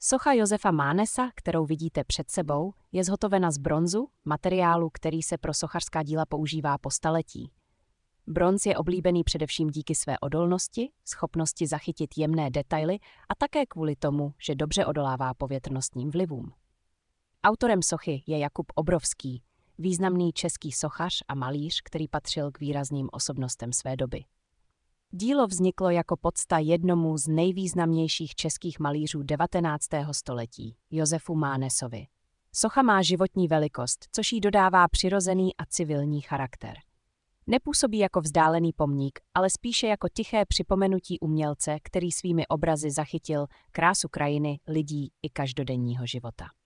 Socha Josefa Mánesa, kterou vidíte před sebou, je zhotovena z bronzu, materiálu, který se pro sochařská díla používá po staletí. Bronz je oblíbený především díky své odolnosti, schopnosti zachytit jemné detaily a také kvůli tomu, že dobře odolává povětrnostním vlivům. Autorem sochy je Jakub Obrovský, významný český sochař a malíř, který patřil k výrazným osobnostem své doby. Dílo vzniklo jako pocta jednomu z nejvýznamnějších českých malířů 19. století, Josefu Mánesovi. Socha má životní velikost, což jí dodává přirozený a civilní charakter. Nepůsobí jako vzdálený pomník, ale spíše jako tiché připomenutí umělce, který svými obrazy zachytil krásu krajiny, lidí i každodenního života.